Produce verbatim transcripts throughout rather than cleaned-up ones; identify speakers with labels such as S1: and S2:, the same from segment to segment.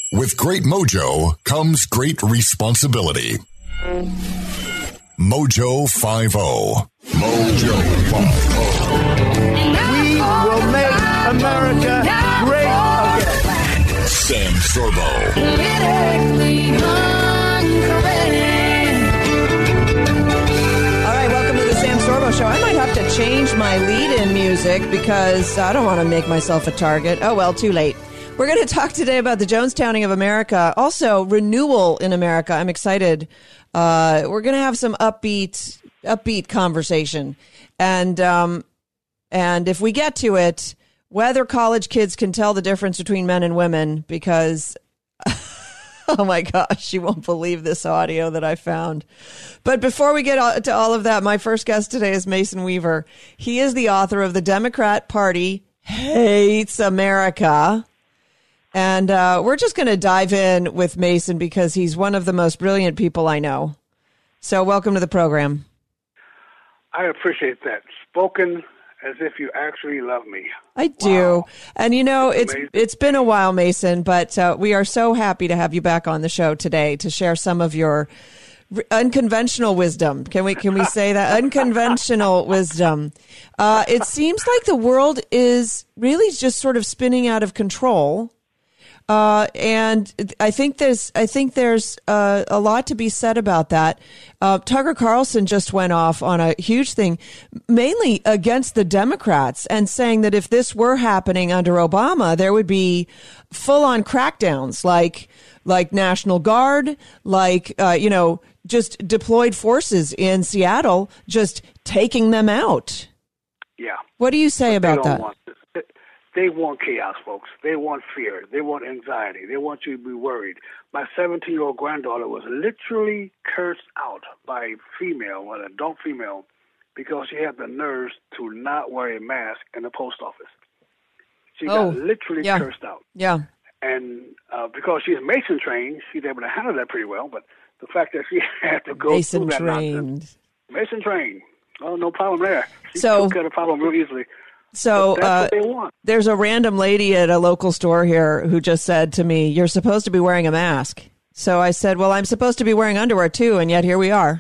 S1: With great mojo comes great responsibility. Mojo five oh. Mojo five oh.
S2: We will make America great again.
S1: Sam Sorbo.
S3: Politically
S4: All right, welcome to the Sam Sorbo Show. I might have to change my lead-in music because I don't want to make myself a target. Oh, well, too late. We're going to talk today about the Jonestowning of America. Also, renewal in America. I'm excited. Uh, we're going to have some upbeat, upbeat conversation. And, um, and if we get to it, whether college kids can tell the difference between men and women, because, oh my gosh, you won't believe this audio that I found. But before we get to all of that, my first guest today is Mason Weaver. He is the author of The Democrat Party Hates America. And uh, we're just going to dive in with Mason because he's one of the most brilliant people I know. So welcome to the program.
S5: I appreciate that. Spoken as if you actually love me.
S4: I do.
S5: Wow.
S4: And, you know,
S5: That's
S4: it's
S5: amazing.
S4: it's been a while, Mason, but uh, we are so happy to have you back on the show today to share some of your r- unconventional wisdom. Can we can we say that? Unconventional wisdom. Uh, it seems like the world is really just sort of spinning out of control. Uh, and I think there's, I think there's uh, a lot to be said about that. Uh, Tucker Carlson just went off on a huge thing, mainly against the Democrats, and saying that if this were happening under Obama, there would be full-on crackdowns, like like National Guard, like uh, you know, just deployed forces in Seattle, just taking them out.
S5: Yeah.
S4: What do you say
S5: But
S4: about
S5: they don't
S4: that?
S5: Want this. They want chaos, folks. They want fear. They want anxiety. They want you to be worried. My seventeen-year-old granddaughter was literally cursed out by a female, an adult female, because she had the nerves to not wear a mask in the post office. She
S4: Oh,
S5: got literally
S4: yeah.
S5: cursed out.
S4: Yeah.
S5: And uh, because she's Mason trained, she's able to handle that pretty well. But the fact that she had to go
S4: Mason
S5: through that
S4: trained.
S5: nonsense. Mason trained. Oh, no problem there. She
S4: So-
S5: took care of the problem real easily.
S4: So
S5: But that's
S4: uh,
S5: what they want.
S4: there's a random lady at a local store here who just said to me, "You're supposed to be wearing a mask." So I said, "Well, I'm supposed to be wearing underwear too, and yet here we are."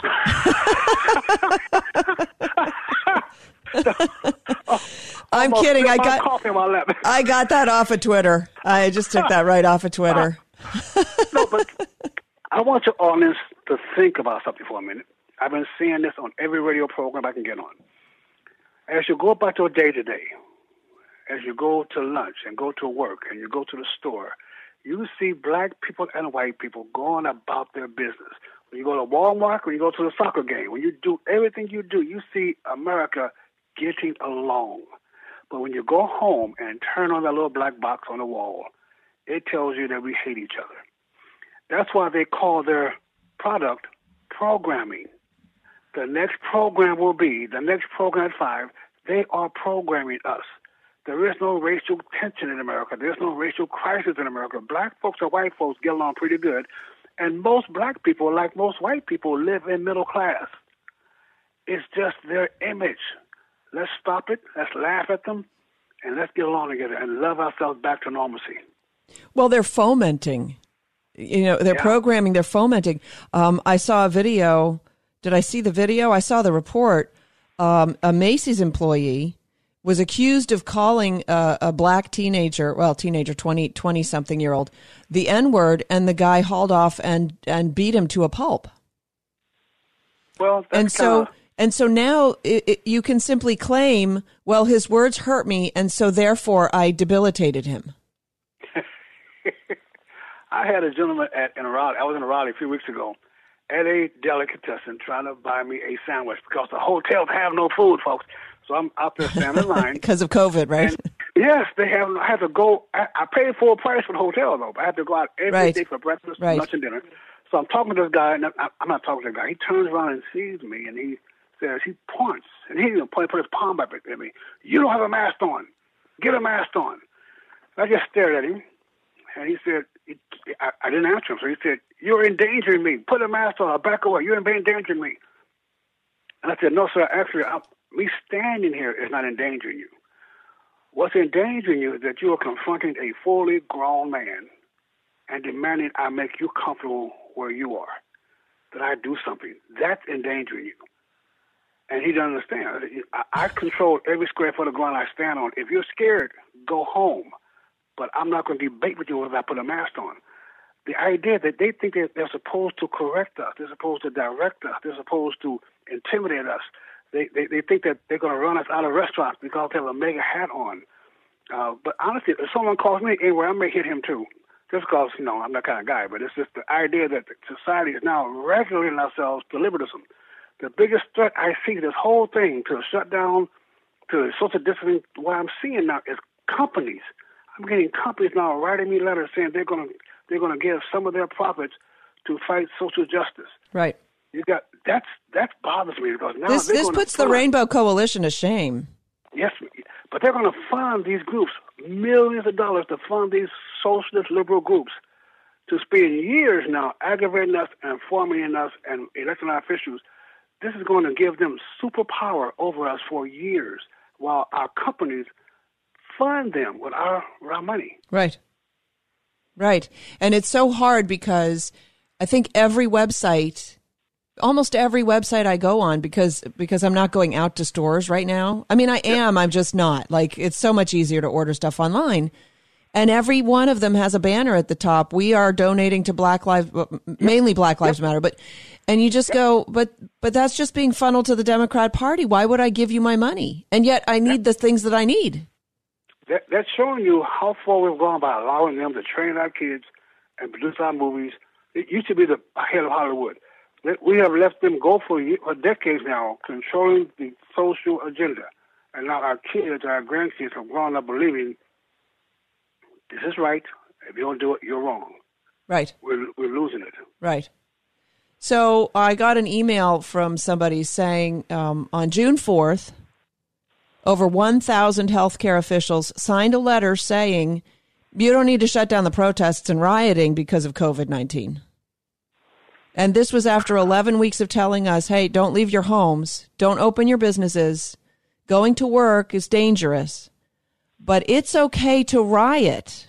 S4: I'm
S5: Almost
S4: kidding.
S5: spit
S4: I
S5: my
S4: got
S5: coffee in my lap.
S4: I got that off of Twitter. I just took that right off of Twitter.
S5: No, but I want your audience to think about something for a minute. I've been seeing this on every radio program I can get on. As you go about your day to day, as you go to lunch and go to work and you go to the store, you see black people and white people going about their business. When you go to Walmart, when you go to the soccer game, when you do everything you do, you see America getting along. But when you go home and turn on that little black box on the wall, it tells you that we hate each other. That's why they call their product programming. The next program will be, the next program at five, they are programming us. There is no racial tension in America. There's no racial crisis in America. Black folks and white folks get along pretty good. And most black people, like most white people, live in middle class. It's just their image. Let's stop it. Let's laugh at them. And let's get along together and love ourselves back to normalcy.
S4: Well, they're fomenting. You know, they're
S5: Yeah.
S4: programming. They're fomenting. Um, I saw a video. Did I see the video? I saw the report. Um, a Macy's employee was accused of calling a, a black teenager, well, teenager, twenty, twenty-something year old, the N-word, and the guy hauled off and, and beat him to a pulp.
S5: Well, that's
S4: And so,
S5: kinda,
S4: and so now it, it, you can simply claim, well, his words hurt me, and so therefore I debilitated him.
S5: I had a gentleman at in Raleigh. I was in Raleigh a few weeks ago at a delicatessen trying to buy me a sandwich because the hotels have no food, folks. So I'm out there standing in line.
S4: Because of COVID, right?
S5: And yes, they have. I had to go. I, I paid full price for the hotel though. But I had to go out every
S4: Right.
S5: day for breakfast,
S4: Right.
S5: lunch, and dinner. So I'm talking to this guy, and I, I'm not talking to the guy. He turns around and sees me, and he says, he points, and he even put his palm up at me. You don't have a mask on. Get a mask on. I just stared at him, and he said, I, I didn't answer him. So he said, you're endangering me. Put a mask on. I'll back away. You're endangering me. And I said, no, sir. Actually, I'm, me standing here is not endangering you. What's endangering you is that you are confronting a fully grown man and demanding I make you comfortable where you are, that I do something. That's endangering you. And he doesn't understand. I, I control every square foot of ground I stand on. If you're scared, go home. But I'm not going to debate with you if I put a mask on. The idea that they think that they're supposed to correct us, they're supposed to direct us, they're supposed to intimidate us. They they, they think that they're going to run us out of restaurants because they have a mega hat on. Uh, but honestly, if someone calls me anywhere, I may hit him too. Just because, you know, I'm that kind of guy. But it's just the idea that society is now regulating ourselves to liberalism. The biggest threat I see this whole thing to shut down, to social distancing, what I'm seeing now is companies. I'm getting companies now writing me letters saying they're going to they're going to give some of their profits to fight social justice.
S4: Right.
S5: You got that's that bothers me because now
S4: this this puts the Rainbow Coalition to shame.
S5: Yes, but they're going to fund these groups millions of dollars to fund these socialist liberal groups to spend years now aggravating us and forming us and electing our officials. This is going to give them superpower over us for years while our companies fund them with our, our money.
S4: Right. Right. And it's so hard because I think every website, almost every website I go on, because because I'm not going out to stores right now. I mean, I am. Yep. I'm just not. Like, it's so much easier to order stuff online. And every one of them has a banner at the top. We are donating to Black Lives, mainly Black Lives Matter. But and you just go, but but that's just being funneled to the Democrat Party. Why would I give you my money? And yet I need the things that I need.
S5: That, that's showing you how far we've gone by allowing them to train our kids and produce our movies. It used to be the head of Hollywood. We have left them go for, for decades now, controlling the social agenda. And now our kids, our grandkids have grown up believing this is right. If you don't do it, you're wrong.
S4: Right.
S5: We're, we're losing it.
S4: Right. So I got an email from somebody saying um, on June fourth, over one thousand healthcare officials signed a letter saying you don't need to shut down the protests and rioting because of COVID nineteen. And this was after eleven weeks of telling us, hey, don't leave your homes, don't open your businesses, going to work is dangerous, but it's okay to riot.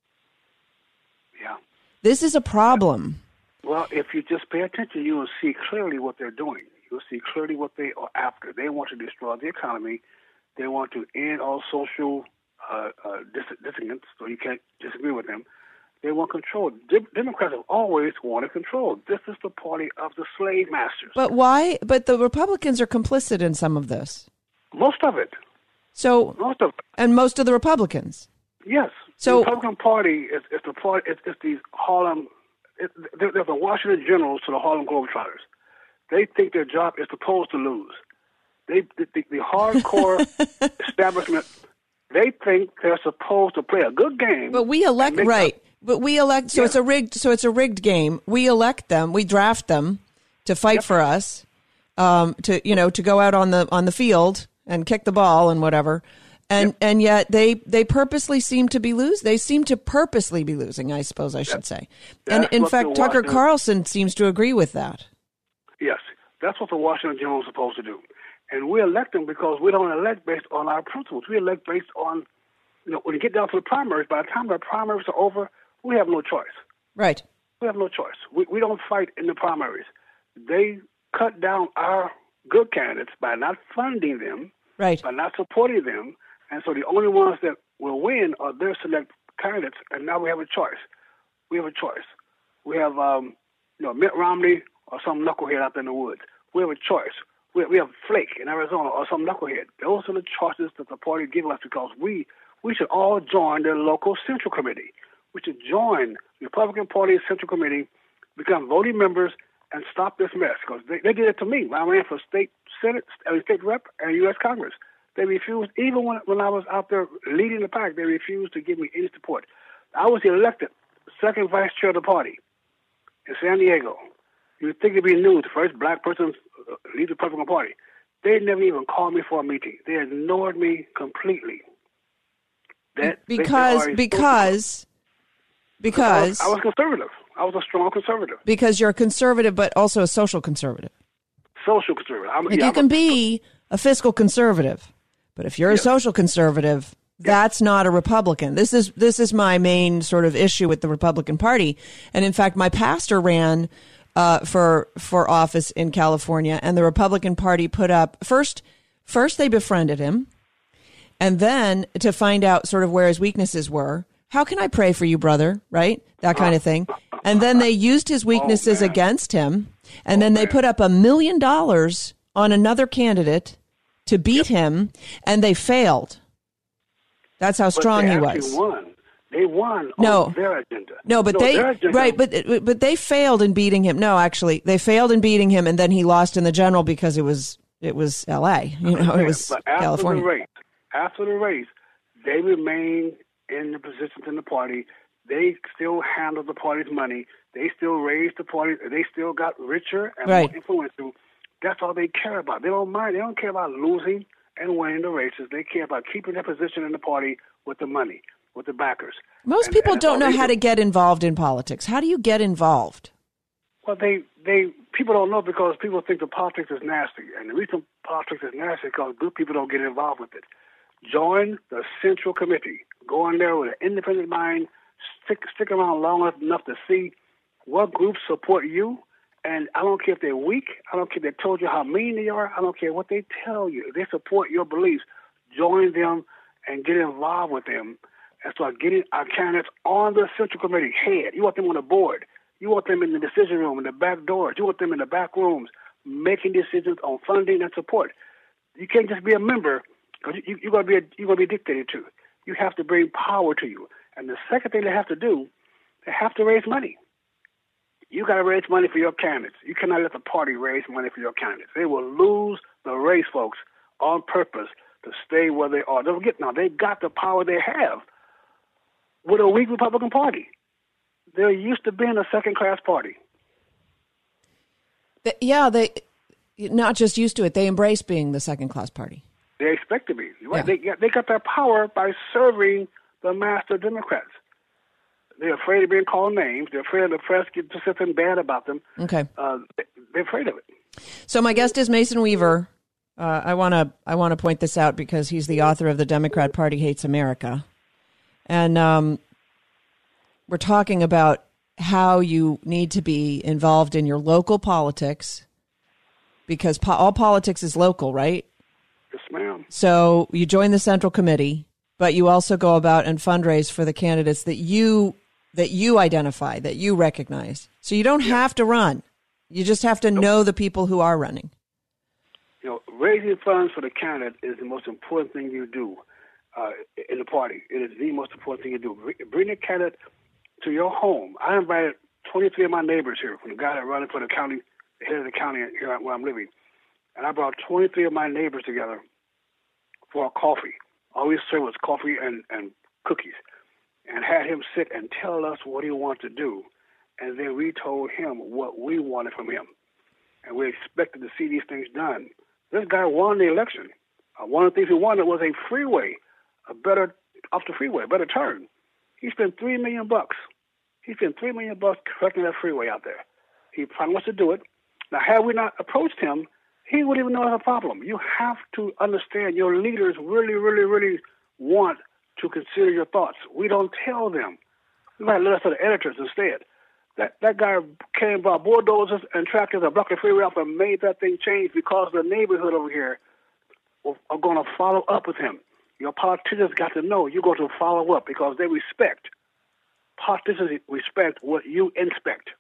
S5: Yeah.
S4: This is a problem.
S5: Well, if you just pay attention, you will see clearly what they're doing. You'll see clearly what they are after. They want to destroy the economy. They want to end all social uh, uh, dis- dissonance, so you can't disagree with them. They want control. De- Democrats have always wanted control. This is the party of the slave masters.
S4: But why? But the Republicans are complicit in some of this.
S5: Most of it.
S4: So
S5: most of it.
S4: And most of the Republicans.
S5: Yes.
S4: So
S5: the Republican Party is, is the party. It's, it's these Harlem. It, they're, they're the Washington Generals to the Harlem Globetrotters. They think their job is supposed to lose. They the, the, the hardcore establishment. They think they're supposed to play a good game.
S4: But we elect right. Up. But we elect, so
S5: yeah.
S4: it's a rigged, so it's a rigged game. We elect them, we draft them to fight yep. for us, um, to you know, to go out on the on the field and kick the ball and whatever, and yep. and yet they they purposely seem to be lose. They seem to purposely be losing, I suppose I should say.
S5: That's
S4: and in fact, Tucker Carlson seems to agree with that.
S5: Yes, that's what the Washington General is supposed to do, and we elect them because we don't elect based on our principles. We elect based on, you know, when you get down to the primaries. By the time the primaries are over, we have no choice.
S4: Right.
S5: We have no choice. We we don't fight in the primaries. They cut down our good candidates by not funding them,
S4: right,
S5: by not supporting them, and so the only ones that will win are their select candidates. And now we have a choice. We have a choice. We have, um, you know, Mitt Romney or some knucklehead out there in the woods. We have a choice. We we have Flake in Arizona or some knucklehead. Those are the choices that the party gives us because we we should all join their local central committee. We should join the Republican Party's Central Committee, become voting members, and stop this mess. Because they, they did it to me when I ran for state Senate, uh, state rep, and U S Congress. They refused, even when, when I was out there leading the pack, they refused to give me any support. I was elected second vice chair of the party in San Diego. You'd think it'd be news, the first black person to lead the Republican Party. They never even called me for a meeting. They ignored me completely. That,
S4: because,
S5: they, they
S4: because... Because
S5: I was, I was conservative. I was a strong conservative.
S4: Because you're a conservative, but also a social conservative.
S5: Social conservative. I'm,
S4: like
S5: yeah,
S4: you
S5: I'm
S4: can
S5: a,
S4: be a fiscal conservative, but if you're
S5: yes.
S4: a social conservative, That's not a Republican. This is this is my main sort of issue with the Republican Party. And in fact, my pastor ran uh, for for office in California, and the Republican Party put up first first they befriended him, and then to find out sort of where his weaknesses were. How can I pray for you, brother? Right? That kind of thing. And then they used his weaknesses oh, against him, and oh, then they man. put up a million dollars on another candidate to beat yep. him, and they failed. That's how strong
S5: but they
S4: he was.
S5: Won. They won
S4: no.
S5: on their agenda.
S4: No, but
S5: no,
S4: they
S5: agenda.
S4: right, but but they failed in beating him. No, actually, they failed in beating him, and then he lost in the general because it was it was L A. You know, it was
S5: but after
S4: California.
S5: The race, after the race, they remained in the positions in the party. They still handled the party's money. They still raised the party. They still got richer and
S4: right.
S5: more influential. That's all they care about. They don't mind. They don't care about losing and winning the races. They care about keeping their position in the party with the money, with the backers.
S4: Most
S5: and,
S4: people
S5: and
S4: don't know how
S5: do.
S4: to get involved in politics. How do you get involved?
S5: Well, they, they people don't know because people think the politics is nasty. And the reason politics is nasty is because good people don't get involved with it. Join the Central Committee. Go in there with an independent mind. Stick, stick around long enough to see what groups support you. And I don't care if they're weak. I don't care if they told you how mean they are. I don't care what they tell you. If they support your beliefs, join them and get involved with them and start getting our candidates on the Central Committee head. You want them on the board. You want them in the decision room, in the back doors. You want them in the back rooms making decisions on funding and support. You can't just be a member because you, you're going to be a, you're going to be dictated to. You have to bring power to you. And the second thing they have to do, they have to raise money. You got to raise money for your candidates. You cannot let the party raise money for your candidates. They will lose the race, folks, on purpose to stay where they are. Don't forget now, they've got the power they have with a weak Republican Party. They're used to being a second-class party.
S4: Yeah, they not just used to it. They embrace being the second-class party.
S5: They expect to be. Right?
S4: Yeah.
S5: They, got, they got their power by serving the master Democrats. They're afraid of being called names. They're afraid of the press getting to something bad about them.
S4: Okay.
S5: Uh, they're afraid of it.
S4: So my guest is Mason Weaver. Uh, I want to I want to point this out because he's the author of The Democrat Party Hates America. And um, we're talking about how you need to be involved in your local politics because po- all politics is local, right?
S5: Yes, ma'am.
S4: So you join the Central Committee, but you also go about and fundraise for the candidates that you that you identify, that you recognize. So you don't yeah. have to run. You just have to nope. know the people who are running.
S5: You know, raising funds for the candidate is the most important thing you do uh, in the party. It is the most important thing you do. Bring the candidate to your home. I invited twenty-three of my neighbors here, from the guy that running for the county, the head of the county here where I'm living. And I brought twenty-three of my neighbors together for a coffee. All we served was coffee and, and cookies, and had him sit and tell us what he wanted to do. And then we told him what we wanted from him. And we expected to see these things done. This guy won the election. Uh, one of the things he wanted was a freeway, a better, off the freeway, a better turn. He spent three million bucks. He spent three million bucks correcting that freeway out there. He promised to do it. Now, had we not approached him, he wouldn't even know it was a problem. You have to understand your leaders really, really, really want to consider your thoughts. We don't tell them. We might let us to the editors instead. That that guy came by bulldozers and tractors and blocked the freeway off and made that thing change because the neighborhood over here are going to follow up with him. Your politicians got to know you're going to follow up because they respect. Politicians respect what you inspect.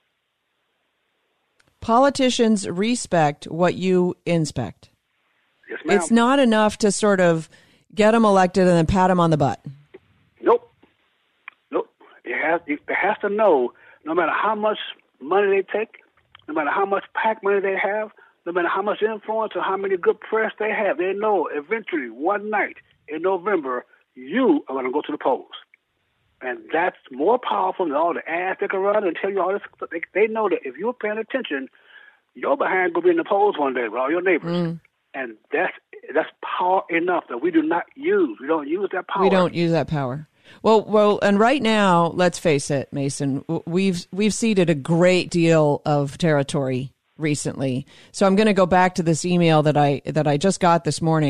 S4: Politicians respect what you inspect.
S5: Yes, ma'am.
S4: It's not enough to sort of get them elected and then pat them on the butt.
S5: Nope. Nope. It has, it has to know, no matter how much money they take, no matter how much PAC money they have, no matter how much influence or how many good press they have, they know eventually one night in November, you are going to go to the polls. And that's more powerful than all the ads they can run and tell you all this. They, they know that if you're paying attention, your behind will be in the polls one day with all your neighbors. Mm. And that's that's power enough that we do not use. We don't use that power.
S4: We don't use that power. Well, well, and right now, let's face it, Mason, we've we've ceded a great deal of territory recently. So I'm going to go back to this email that I that I just got this morning.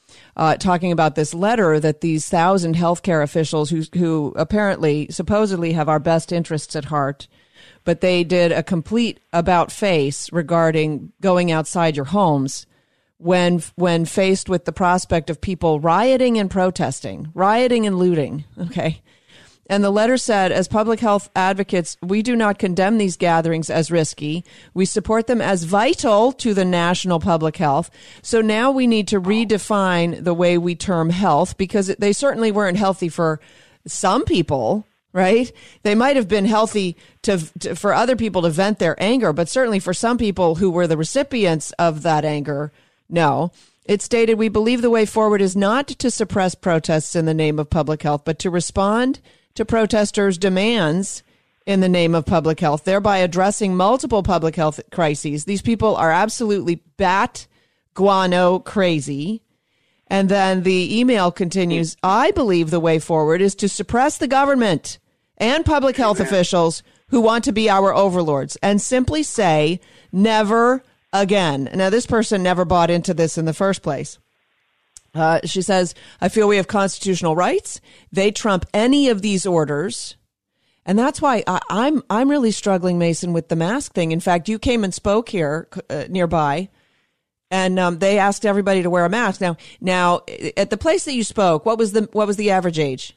S4: uh, talking about this letter that these thousand healthcare officials who, who apparently, supposedly have our best interests at heart, but they did a complete about face regarding going outside your homes when when faced with the prospect of people rioting and protesting, rioting and looting, okay? And the letter said, as public health advocates, we do not condemn these gatherings as risky. We support them as vital to the national public health. So now we need to redefine the way we term health, because they certainly weren't healthy for some people, right? They might have been healthy to, to for other people to vent their anger, but certainly for some people who were the recipients of that anger, no. It stated, we believe the way forward is not to suppress protests in the name of public health, but to respond to protesters' demands in the name of public health, thereby addressing multiple public health crises. These people are absolutely bat guano crazy. And then the email continues, I believe the way forward is to suppress the government and public health officials who want to be our overlords and simply say, never again. Now, this person never bought into this in the first place. Uh, she says, I feel we have constitutional rights. They trump any of these orders. And that's why I, I'm I'm really struggling, Mason, with the mask thing. In fact, you came and spoke here uh, nearby, and um, they asked everybody to wear a mask. Now, now at the place that you spoke, what was the what was the average age?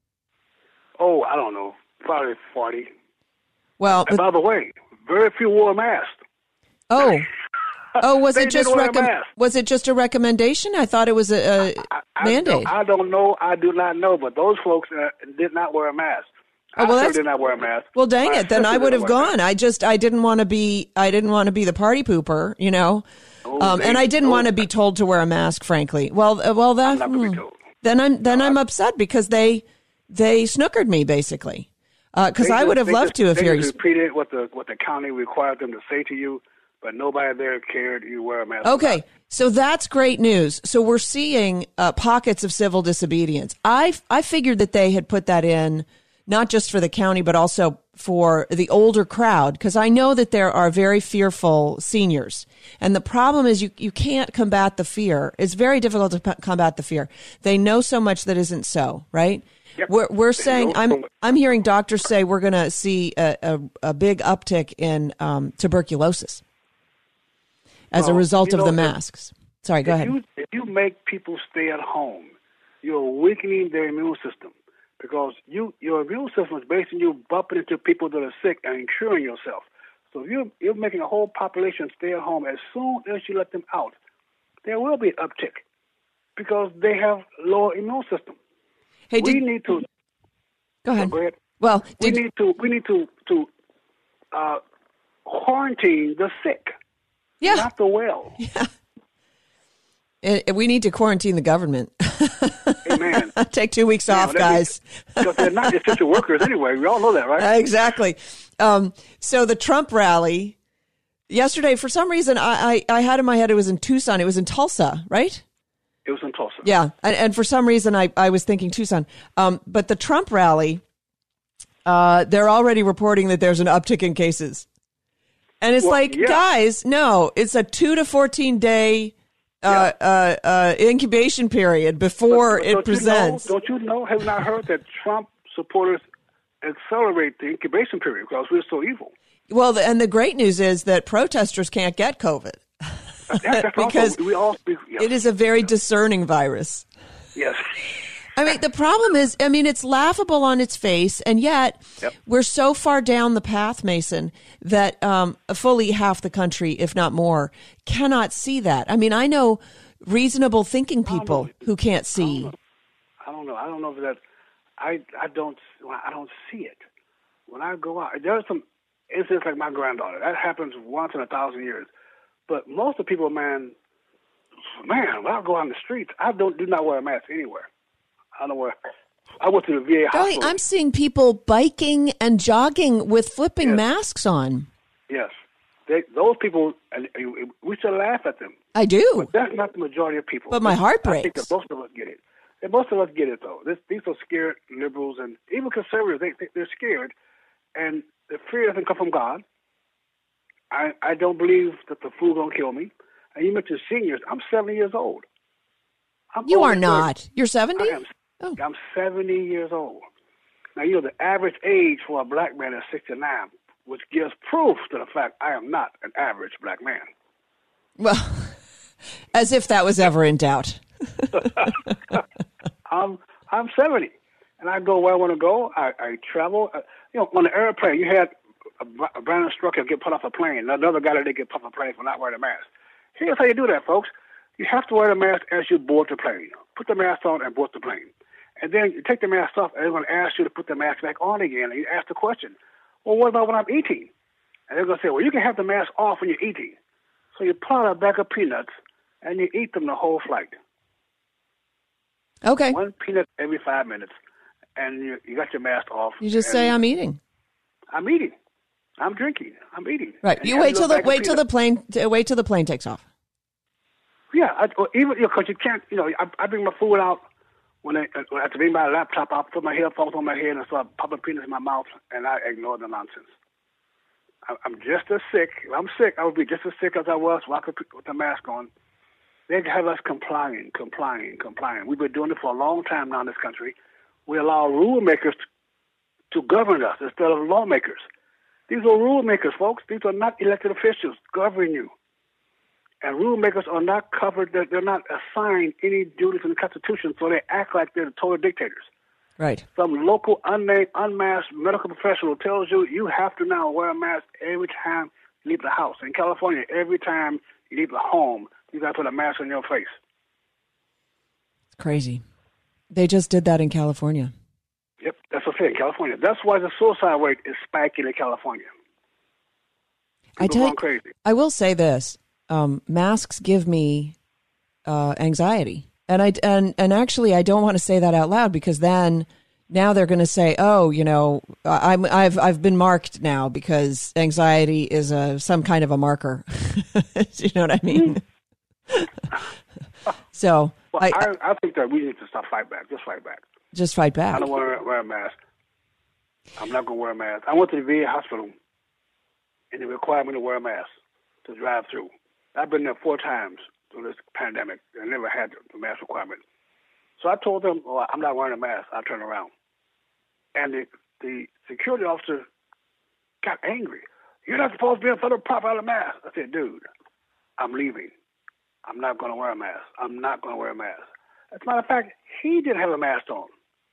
S5: Oh, I don't know, probably forty.
S4: Well,
S5: and
S4: but,
S5: by the way, very few wore a mask.
S4: Oh. Oh, was it just
S5: rec-
S4: was it just a recommendation? I thought it was a, a
S5: I, I,
S4: mandate.
S5: I don't, I don't know. I do not know. But those folks uh, did not wear a mask.
S4: Oh, well,
S5: I
S4: that's,
S5: did not wear a mask.
S4: Well, dang
S5: My
S4: it! Then I would have gone. I just I didn't want to be I didn't want to be the party pooper, you know,
S5: oh,
S4: um, and I didn't
S5: oh,
S4: want to be told to wear a mask. Frankly, well, uh, well that
S5: I'm not
S4: hmm,
S5: told.
S4: then I'm then
S5: no,
S4: I'm
S5: I,
S4: upset because they they snookered me basically because uh, I would have loved
S5: just,
S4: to if
S5: they
S4: you're
S5: just repeated what the what the county required them to say to you. But nobody there cared you wear a mask.
S4: Okay, so that's great news. So we're seeing uh, pockets of civil disobedience. I I figured that they had put that in not just for the county, but also for the older crowd, because I know that there are very fearful seniors. And the problem is you, you can't combat the fear. It's very difficult to p- combat the fear. They know so much that isn't so, right?
S5: Yep.
S4: We're we're saying I'm I'm hearing doctors say we're going to see a, a, a big uptick in um, tuberculosis as
S5: well,
S4: a result
S5: you
S4: of
S5: know,
S4: the masks. Sorry, go
S5: if
S4: ahead.
S5: You, if you make people stay at home, you're weakening their immune system, because you your immune system is based on you bumping into people that are sick and curing yourself. So if you're, you're making a whole population stay at home, as soon as you let them out, there will be an uptick because they have lower immune system.
S4: Hey,
S5: we
S4: did,
S5: need to
S4: go ahead.
S5: Go ahead.
S4: Well,
S5: we
S4: did,
S5: need to we need to to uh, quarantine the sick.
S4: Yeah.
S5: Not the well.
S4: Yeah. It, we need to quarantine the government.
S5: Amen.
S4: Take two weeks
S5: yeah,
S4: off, guys.
S5: Because they're not essential workers anyway. We all know that, right?
S4: Exactly. Um, so the Trump rally yesterday, for some reason, I, I, I had in my head it was in Tucson. It was in Tulsa, right?
S5: It was in Tulsa.
S4: Yeah. And, and for some reason, I, I was thinking Tucson. Um, but the Trump rally, uh, they're already reporting that there's an uptick in cases. And it's
S5: well,
S4: like,
S5: yeah.
S4: guys, no, it's a two to fourteen day uh, yeah. uh, uh, incubation period before but, but it presents.
S5: You know, don't you know, have you not heard that Trump supporters accelerate the incubation period because we're so evil?
S4: Well, the, and the great news is that protesters can't get COVID.
S5: That's, that's
S4: because
S5: also, we all, we, yeah.
S4: it is a very discerning virus.
S5: Yes.
S4: I mean, the problem is, I mean, it's laughable on its face, and yet
S5: yep.
S4: we're so far down the path, Mason, that um, fully half the country, if not more, cannot see that. I mean, I know reasonable thinking people who can't see.
S5: I don't know. I don't know, I don't know if that. I I don't I don't see it when I go out. There's some incidents like my granddaughter. That happens once in a thousand years. But most of the people, man, man, when I go out in the streets, I don't do not wear a mask anywhere. I don't wear. I went to the V A
S4: Golly,
S5: hospital.
S4: I'm seeing people biking and jogging with flipping
S5: yes.
S4: masks on.
S5: Yes, they, those people. And, and we should laugh at them.
S4: I do.
S5: But that's not the majority of people.
S4: But my heart breaks.
S5: I think that most of us get it. And most of us get it though. This, these are scared liberals and even conservatives. They, they they're scared, and the fear doesn't come from God. I I don't believe that the flu gonna kill me. And you mentioned seniors. I'm seventy years old. I'm
S4: You
S5: over
S4: are
S5: thirty.
S4: not. You're seventy?
S5: I am,
S4: Oh.
S5: I'm seventy years old. Now, you know, the average age for a black man is sixty-nine, which gives proof to the fact I am not an average black man.
S4: Well, as if that was ever in doubt.
S5: I'm I'm seventy, and I go where I want to go. I, I travel. Uh, you know, on the airplane, you had a, a Brandon Strucker get put off a plane. Another guy that did get put off a plane for not wearing a mask. Here's how you do that, folks. You have to wear the mask as you board the plane. Put the mask on and board the plane. And then you take the mask off, and they're going to ask you to put the mask back on again. And you ask the question, well, what about when I'm eating? And they're going to say, well, you can have the mask off when you're eating. So you pull out a bag of peanuts, and you eat them the whole flight.
S4: Okay.
S5: One peanut every five minutes, and you, you got your mask off.
S4: You just say, I'm eating.
S5: I'm eating. I'm drinking. I'm eating.
S4: Right.
S5: And
S4: You
S5: have
S4: wait
S5: a
S4: till
S5: little
S4: the
S5: bag of
S4: wait till the
S5: peanuts.
S4: plane t- wait till the plane takes off.
S5: Yeah, I, or even because you, know, you can't. You know, I, I bring my food out when I, when I have to bring my laptop. I put my headphones on my head and start popping peanuts in my mouth, and I ignore the nonsense. I, I'm just as sick. If I'm sick, I would be just as sick as I was walking with the mask on. They have us complying, complying, complying. We've been doing it for a long time now in this country. We allow rule makers to, to govern us instead of lawmakers. These are rule makers, folks. These are not elected officials governing you. And rule makers are not covered, they're, they're not assigned any duties in the Constitution, so they act like they're the total dictators.
S4: Right.
S5: Some local unnamed, unmasked medical professional tells you you have to now wear a mask every time you leave the house. In California, every time you leave the home, you got to put a mask on your face.
S4: It's crazy. They just did that in California.
S5: Yep, that's what I say in California. That's why the suicide rate is spiking in California. People
S4: I tell
S5: going
S4: you,
S5: crazy.
S4: I will say this. Um, masks give me uh, anxiety. And I and and actually I don't want to say that out loud because then now they're going to say, "Oh, you know, I'm I've I've been marked now because anxiety is a some kind of a marker." You know what I mean? So
S5: Well,
S4: I,
S5: I, I think that we need to stop fight back. Just fight back.
S4: just fight back.
S5: I don't want to wear a mask. I'm not going to wear a mask. I went to the V A hospital, and they required me to wear a mask to drive through. I've been there four times through this pandemic. I never had the mask requirement. So I told them, oh, I'm not wearing a mask. I'll turn around. And the, the security officer got angry. You're not supposed to be in front of a prop out of a mask. I said, dude, I'm leaving. I'm not going to wear a mask. I'm not going to wear a mask. As a matter of fact, he didn't have a mask on.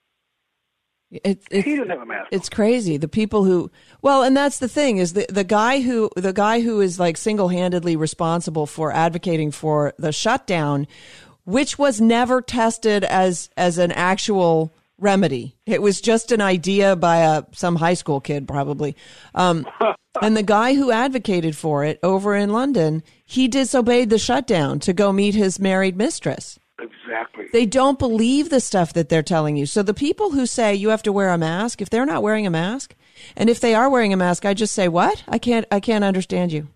S4: It, it's,
S5: He didn't have a mask
S4: it's crazy. The people who, well, and that's the thing is the, the guy who, the guy who is like single-handedly responsible for advocating for the shutdown, which was never tested as, as an actual remedy. It was just an idea by a, some high school kid probably. Um, and the guy who advocated for it over in London, he disobeyed the shutdown to go meet his married mistress.
S5: Exactly.
S4: They don't believe the stuff that they're telling you. So the people who say you have to wear a mask, if they're not wearing a mask, and if they are wearing a mask, I just say, what? I can't, I can't understand you.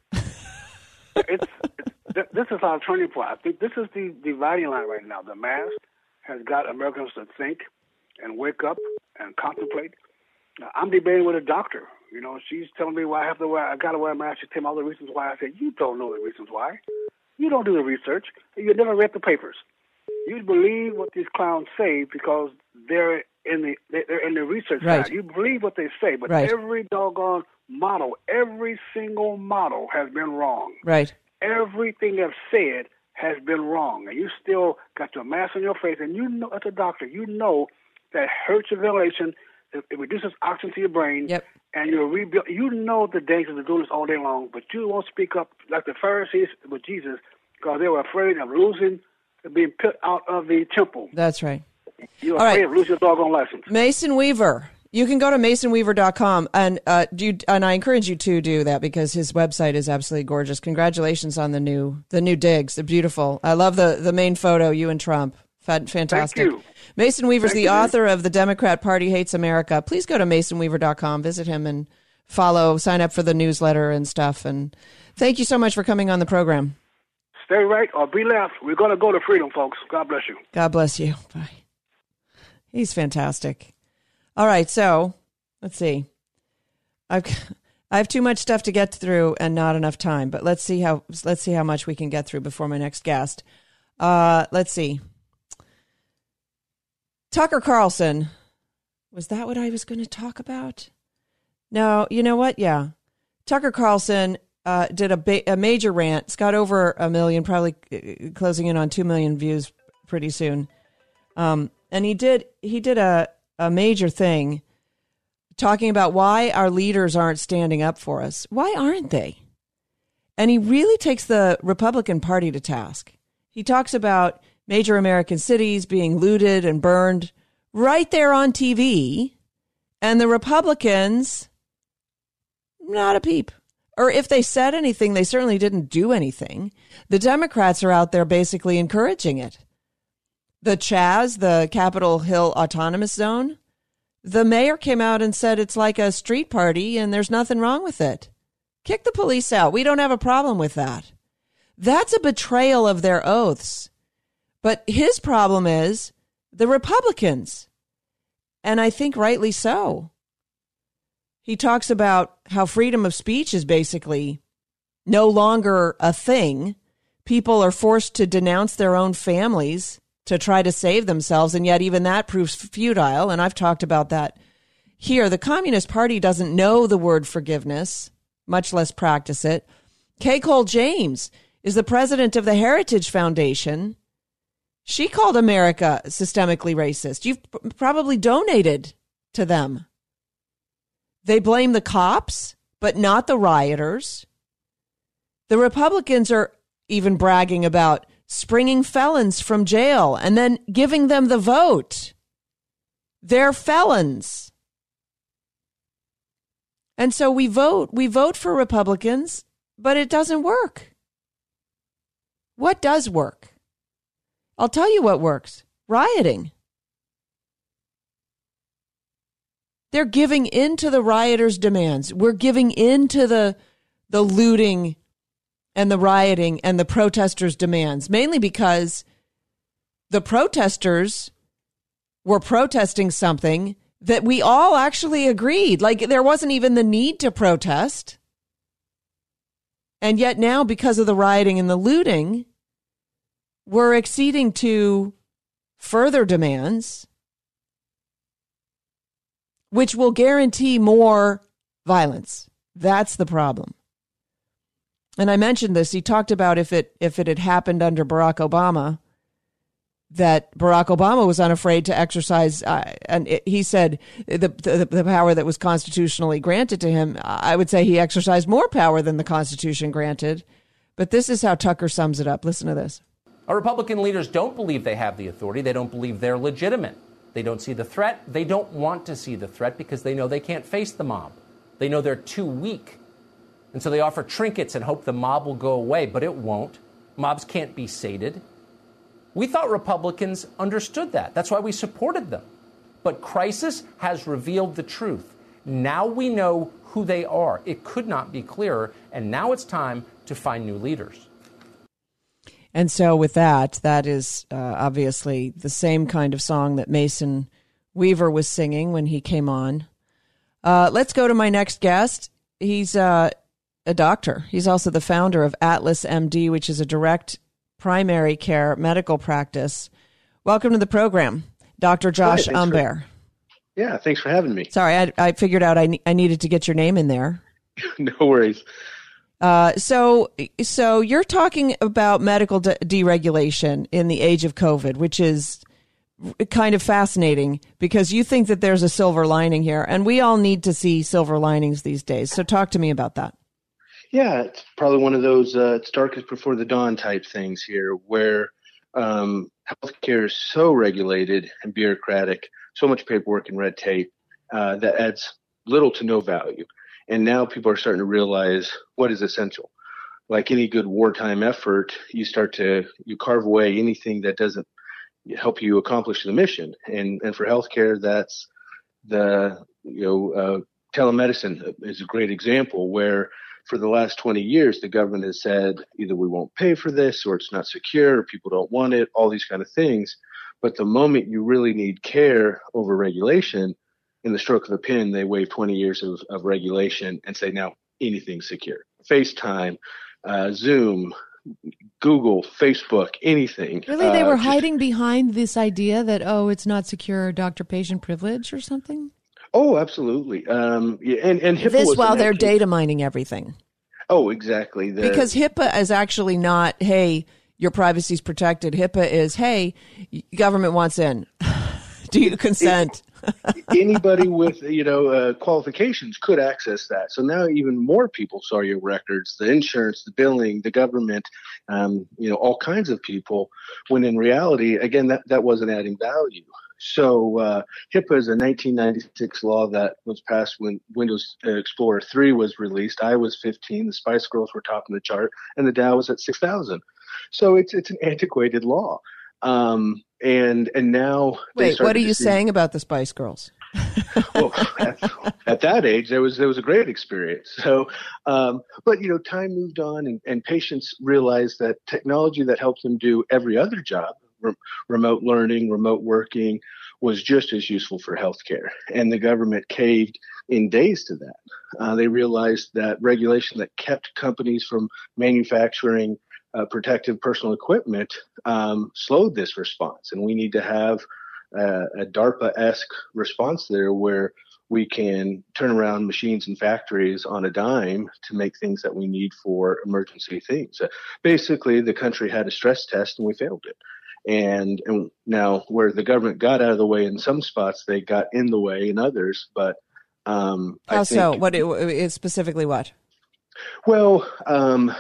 S5: it's, it's th- this is our turning point. I think this is the dividing line right now. The mask has got Americans to think and wake up and contemplate. Now, I'm debating with a doctor. You know, she's telling me why I have to wear. I got to wear a mask. She's telling me all the reasons why. I said, you don't know the reasons why. You don't do the research. You never read the papers. You believe what these clowns say because they're in the they're in the research
S4: Right.
S5: side. You believe what they say, but
S4: Right.
S5: every doggone model, every single model has been wrong.
S4: Right.
S5: Everything they've said has been wrong, and you still got your mask on your face, and you know, as a doctor, you know that hurts your ventilation, it, it reduces oxygen to your brain,
S4: Yep.
S5: and you're rebuild. You know the dangers of doing this all day long, but you won't speak up like the Pharisees with Jesus because they were afraid of losing, of being put out of the temple.
S4: That's right.
S5: You're
S4: All
S5: afraid
S4: right.
S5: of losing your doggone license.
S4: Mason Weaver. You can go to mason weaver dot com and uh, do you, and I encourage you to do that because his website is absolutely gorgeous. Congratulations on the new the new digs. They're beautiful. I love the, the main photo, you and Trump. Fa- Fantastic.
S5: Thank you.
S4: Mason Weaver's
S5: Thank
S4: the
S5: you.
S4: author of The Democrat Party Hates America. Please go to mason weaver dot com, visit him and follow, sign up for the newsletter and stuff. And thank you so much for coming on the program.
S5: Stay right or be left. We're going to go to freedom, folks. God bless you.
S4: God bless you. Bye. He's fantastic. All right, so let's see. I've I have too much stuff to get through and not enough time, but let's see how let's see how much we can get through before my next guest. Uh, let's see. Tucker Carlson. Was that what I was going to talk about? No, you know what? Yeah. Tucker Carlson uh, did a, ba- a major rant. It's got over a million, probably closing in on two million views pretty soon. Um, and he did he did a, a major thing talking about why our leaders aren't standing up for us. Why aren't they? And he really takes the Republican Party to task. He talks about major American cities being looted and burned right there on T V, and the Republicans, not a peep. Or if they said anything, they certainly didn't do anything. The Democrats are out there basically encouraging it. The Chaz, the Capitol Hill Autonomous Zone, the mayor came out and said it's like a street party and there's nothing wrong with it. Kick the police out. We don't have a problem with that. That's a betrayal of their oaths. But his problem is the Republicans, and I think rightly so. He talks about how freedom of speech is basically no longer a thing. People are forced to denounce their own families to try to save themselves, and yet even that proves futile, and I've talked about that here. The Communist Party doesn't know the word forgiveness, much less practice it. Kay Cole James is the president of the Heritage Foundation. She called America systemically racist. You've p- probably donated to them. They blame the cops, but not the rioters. The Republicans are even bragging about springing felons from jail and then giving them the vote. They're felons. And so we vote, we vote for Republicans, but it doesn't work. What does work? I'll tell you what works. Rioting. They're giving in to the rioters' demands. We're giving in to the, the looting and the rioting and the protesters' demands, mainly because the protesters were protesting something that we all actually agreed. Like, there wasn't even the need to protest. And yet now, because of the rioting and the looting, we're acceding to further demands, which will guarantee more violence. That's the problem. And I mentioned this. He talked about if it if it had happened under Barack Obama, that Barack Obama was unafraid to exercise, uh, and it, he said the, the the power that was constitutionally granted to him. I would say he exercised more power than the Constitution granted. But this is how Tucker sums it up. Listen to this.
S3: Our Republican leaders don't believe they have the authority. They don't believe they're legitimate. They don't see the threat. They don't want to see the threat because they know they can't face the mob. They know they're too weak. And so they offer trinkets and hope the mob will go away, but it won't. Mobs can't be sated. We thought Republicans understood that. That's why we supported them. But crisis has revealed the truth. Now we know who they are. It could not be clearer. And now it's time to find new leaders.
S4: And so with that, that is uh, obviously the same kind of song that Mason Weaver was singing when he came on. Uh, let's go to my next guest. He's uh, a doctor. He's also the founder of Atlas M D, which is a direct primary care medical practice. Welcome to the program, Doctor Josh
S6: Hi,
S4: Umbehr.
S6: For, yeah, thanks for having me.
S4: Sorry, I, I figured out I, ne- I needed to get your name in there.
S6: No worries.
S4: Uh, so, so you're talking about medical de- deregulation in the age of COVID, which is kind of fascinating because you think that there's a silver lining here, and we all need to see silver linings these days. So talk to me about that.
S6: Yeah, it's probably one of those uh, it's darkest before the dawn type things here where um, healthcare is so regulated and bureaucratic, so much paperwork and red tape uh, that adds little to no value. And now people are starting to realize what is essential. Like any good wartime effort, you start to, you carve away anything that doesn't help you accomplish the mission. And and for healthcare, that's the, you know, uh, telemedicine is a great example where for the last twenty years, the government has said either we won't pay for this or it's not secure, or people don't want it, all these kind of things. But the moment you really need care over regulation, in the stroke of a pen, they waive twenty years of, of regulation and say now anything's secure. FaceTime, uh, Zoom, Google, Facebook, anything.
S7: Really? They were
S6: uh, just,
S7: hiding behind this idea that, oh, it's not secure doctor-patient privilege or something?
S6: Oh, absolutely. Um, yeah, and, and HIPAA
S4: This
S6: was
S4: while
S6: in
S4: they're
S6: that case.
S4: data mining everything.
S6: Oh, exactly. The,
S4: Because HIPAA is actually not, hey, your privacy's protected. HIPAA is, hey, government wants in. Do you consent?
S6: Anybody with, you know, uh, qualifications could access that. So now even more people saw your records, the insurance, the billing, the government, um, you know, all kinds of people, when in reality, again, that, that wasn't adding value. So uh, HIPAA is a nineteen ninety-six law that was passed when Windows Explorer three was released. I was fifteen, the Spice Girls were topping the chart, and the Dow was at six thousand. So it's it's an antiquated law. Um, and and now they
S4: Wait, what are you
S6: see,
S4: saying about the Spice Girls?
S6: well, at, at that age, there was there was a great experience. So, um, but you know, time moved on, and, and patients realized that technology that helped them do every other job, re- remote learning, remote working, was just as useful for healthcare. And the government caved in days to that. Uh, they realized that regulation that kept companies from manufacturing Uh, protective personal equipment um, slowed this response, and we need to have uh, a DARPA-esque response there where we can turn around machines and factories on a dime to make things that we need for emergency things. Uh, basically, the country had a stress test and we failed it. And, and now where the government got out of the way in some spots, they got in the way in others. But um,
S4: How
S6: I think,
S4: so? What it, it, specifically what?
S6: Well, um,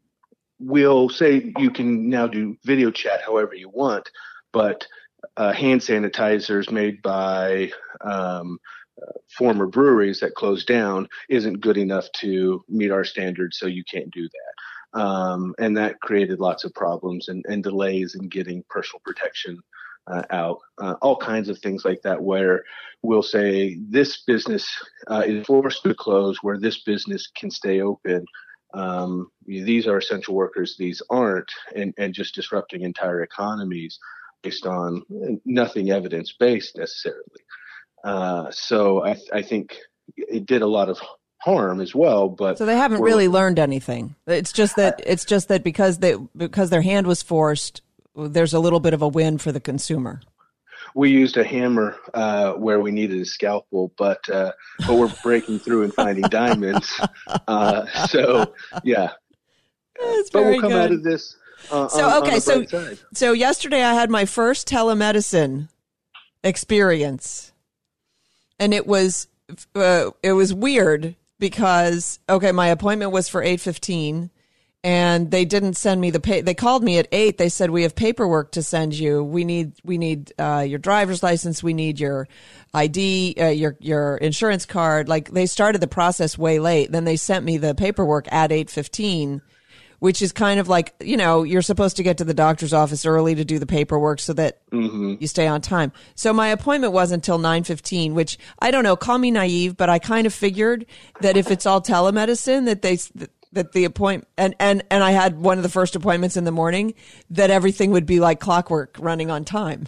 S6: we'll say you can now do video chat however you want, but uh, hand sanitizers made by um, uh, former breweries that closed down isn't good enough to meet our standards, so you can't do that. Um, and that created lots of problems and, and delays in getting personal protection uh, out, uh, all kinds of things like that, where we'll say this business uh, is forced to close where this business can stay open. Um, these are essential workers, these aren't, and, and just disrupting entire economies based on nothing evidence-based necessarily. Uh, so I, I think it did a lot of harm as well. But
S4: so they haven't really learned anything. It's just that it's just that because they because their hand was forced, there's a little bit of a win for the consumer.
S6: We used a hammer uh, where we needed a scalpel, but uh, but we're breaking through and finding diamonds. Uh, so yeah,
S4: That's
S6: but
S4: very
S6: we'll come
S4: good.
S6: out of this. Uh,
S4: So
S6: on,
S4: okay,
S6: on
S4: so
S6: the bright side.
S4: so yesterday I had my first telemedicine experience, and it was uh, it was weird because okay, my appointment was for eight fifteen. And they didn't send me the pay. They called me at eight. They said, we have paperwork to send you. We need, we need, uh, your driver's license. We need your I D, uh, your, your insurance card. Like they started the process way late. Then they sent me the paperwork at eight fifteen, which is kind of like, you know, you're supposed to get to the doctor's office early to do the paperwork so that
S6: Mm-hmm.
S4: you stay on time. So my appointment wasn't until nine fifteen, which I don't know, call me naive, but I kind of figured that if it's all telemedicine that they, that, that the appointment, and, and, and I had one of the first appointments in the morning, that everything would be like clockwork running on time.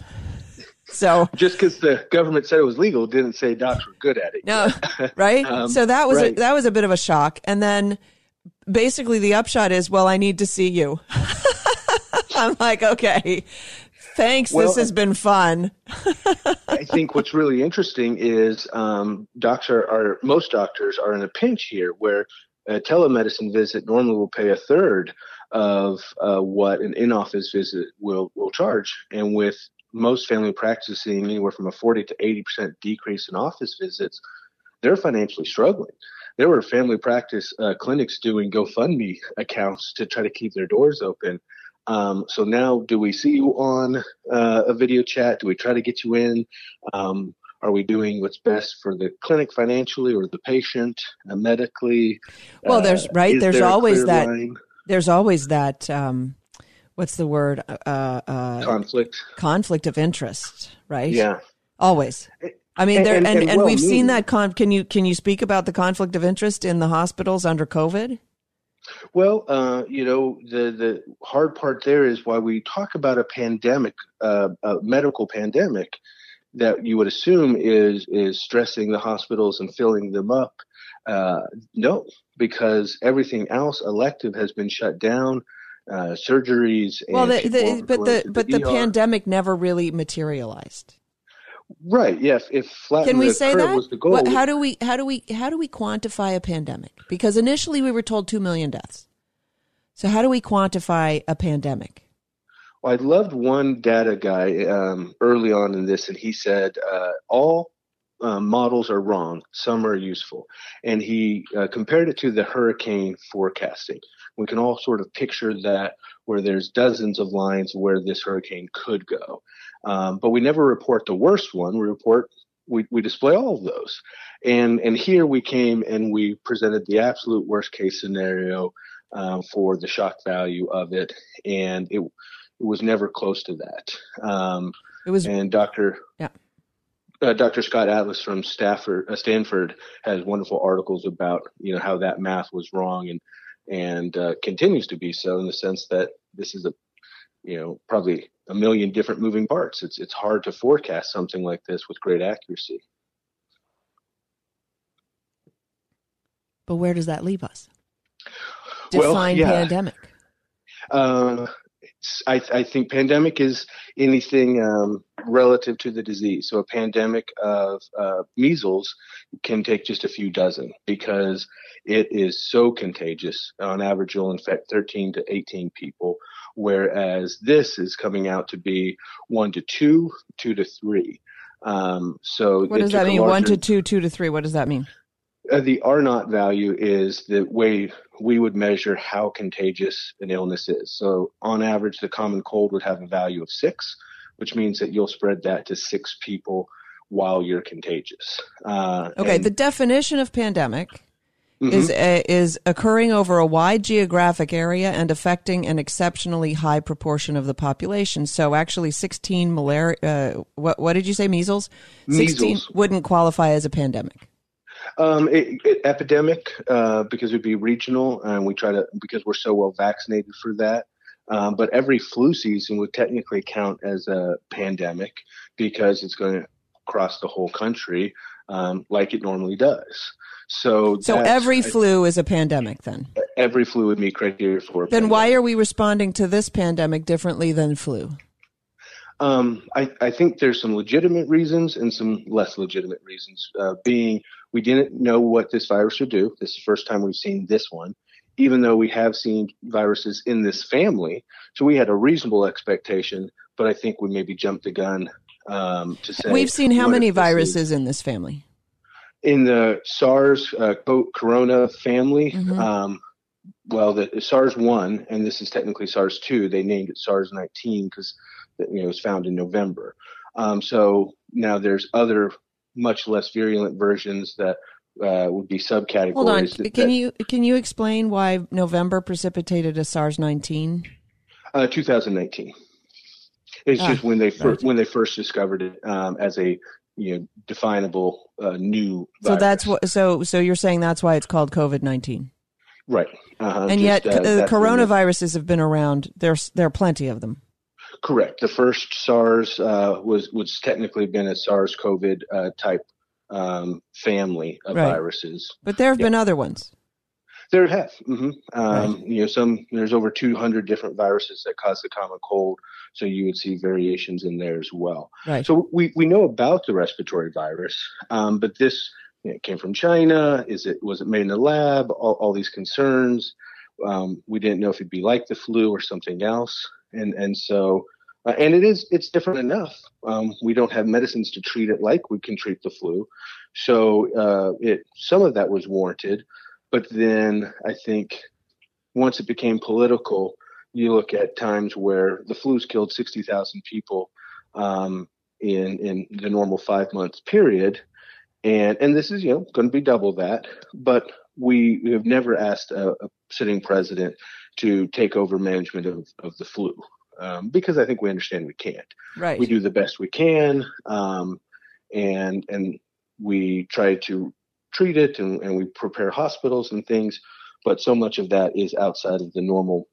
S4: So
S6: just because the government said it was legal didn't say doctors were good at it.
S4: no, right?
S6: Um,
S4: so that was,
S6: right.
S4: a, that was a bit of a shock. And then basically the upshot is, well, I need to see you. I'm like, okay, thanks.
S6: Well,
S4: this has been fun.
S6: I think what's really interesting is um, docs are, are most doctors are in a pinch here where a telemedicine visit normally will pay a third of uh, what an in-office visit will, will charge. And with most family practices seeing anywhere from a forty to eighty percent decrease in office visits, they're financially struggling. There were family practice uh, clinics doing GoFundMe accounts to try to keep their doors open. Um, so now do we see you on uh, a video chat? Do we try to get you in? Um, Are we doing what's best for the clinic financially or the patient uh, medically?
S4: Well, there's
S6: Uh,
S4: right.
S6: is
S4: There's
S6: there a
S4: always
S6: clear
S4: that.
S6: line?
S4: There's always that. Um, what's the word? Uh, uh,
S6: Conflict.
S4: conflict of interest, right?
S6: Yeah.
S4: Always. I mean,
S6: And-
S4: there and,
S6: and-
S4: and,
S6: and well
S4: we've seen
S6: meaning.
S4: that. Con- can you can you speak about the conflict of interest in the hospitals under COVID?
S6: Well, uh, you know, the, the hard part there is why we talk about a pandemic, uh, a medical pandemic, that you would assume is is stressing the hospitals and filling them up. Uh, no, because everything else elective has been shut down. uh, surgeries. And
S4: well, the,
S6: people
S4: the, but
S6: going
S4: the
S6: to
S4: but the
S6: E R.
S4: pandemic never really materialized.
S6: Right. Yes. If flatten
S4: Can we
S6: the
S4: say
S6: curve
S4: that?
S6: was the goal.
S4: What, how do we how do we how do we quantify a pandemic? Because initially we were told two million deaths. So how do we quantify a pandemic?
S6: Well, I loved one data guy um, early on in this, and he said uh, all uh, models are wrong. Some are useful, and he uh, compared it to the hurricane forecasting. We can all sort of picture that where there's dozens of lines where this hurricane could go, um, but we never report the worst one. We report we, we display all of those, and and here we came and we presented the absolute worst case scenario um, for the shock value of it, and it. It was never close to that. Um,
S4: it was,
S6: and Doctor
S4: Yeah.
S6: Uh, Doctor Scott Atlas from Stafford, uh, Stanford has wonderful articles about you know how that math was wrong and and uh, continues to be so in the sense that this is a you know probably a million different moving parts. It's it's hard to forecast something like this with great accuracy.
S4: But where does that leave us?
S6: Well,
S4: Define
S6: yeah.
S4: pandemic.
S6: Uh, I, I think pandemic is anything um, relative to the disease. So a pandemic of uh, measles can take just a few dozen because it is so contagious. On average, you'll infect thirteen to eighteen people, whereas this is coming out to be one to two, two to three. Um, so
S4: what does that mean? Larger, one to two, two to three. What does that mean?
S6: Uh, the R naught value is the way we would measure how contagious an illness is. So on average, the common cold would have a value of six, which means that you'll spread that to six people while you're contagious. Uh,
S4: okay.
S6: and,
S4: the definition of pandemic
S6: mm-hmm.
S4: is uh, is occurring over a wide geographic area and affecting an exceptionally high proportion of the population. So actually sixteen malaria, uh, what, what did you say? Measles? sixteen
S6: Measles
S4: wouldn't qualify as a pandemic.
S6: Um, it, it, epidemic, uh, because it would be regional, and we try to, because we're so well vaccinated for that. Um, but every flu season would technically count as a pandemic because it's going to cross the whole country, um, like it normally does. So,
S4: so every flu is a pandemic then?
S6: Every flu would meet criteria for a
S4: Then
S6: pandemic.
S4: why are we responding to this pandemic differently than flu?
S6: Um, I, I think there's some legitimate reasons and some less legitimate reasons, uh, being we didn't know what this virus would do. This is the first time we've seen this one, even though we have seen viruses in this family. So we had a reasonable expectation, but I think we maybe jumped the gun um, to say.
S4: We've seen how many viruses in this family?
S6: In the SARS uh, corona family,
S4: Mm-hmm.
S6: um, well, the, the SARS one, and this is technically SARS two, they named it SARS nineteen because you know, it was found in November. Um, so now there's other much less virulent versions that uh, would be subcategories.
S4: Hold on.
S6: That,
S4: can you can you explain why November precipitated a SARS nineteen?
S6: Uh, two thousand nineteen. It's
S4: ah,
S6: just when they fir-
S4: right.
S6: when they first discovered it um, as a you know definable uh, new virus.
S4: So that's what. So so you're saying that's why it's called COVID nineteen,
S6: right? Uh-huh.
S4: And
S6: just,
S4: yet
S6: uh,
S4: uh, coronaviruses have been around. There's there are plenty of them.
S6: Correct. The first SARS uh, was was technically been a SARS-CoV uh, type um, family of
S4: right.
S6: viruses,
S4: but there have
S6: yeah.
S4: been other ones.
S6: There have, mm-hmm. um,
S4: right.
S6: you know, some. There's over two hundred different viruses that cause the common cold, so you would see variations in there as well.
S4: Right.
S6: So we we know about the respiratory virus, um, but this you know, came from China. Is it was it made in a lab? All, all these concerns. Um, we didn't know if it'd be like the flu or something else. And and so, uh, and it is, it's different enough. Um, we don't have medicines to treat it like we can treat the flu. So uh, it some of that was warranted. But then I think once it became political, you look at times where the flu's killed sixty thousand people um, in in the normal five month period. And and this is, you know, going to be double that. But we have never asked a, a sitting president to take over management of, of the flu, um, because I think we understand we can't.
S4: Right.
S6: We do the best we can, um, and and we try to treat it, and, and we prepare hospitals and things, but so much of that is outside of the normal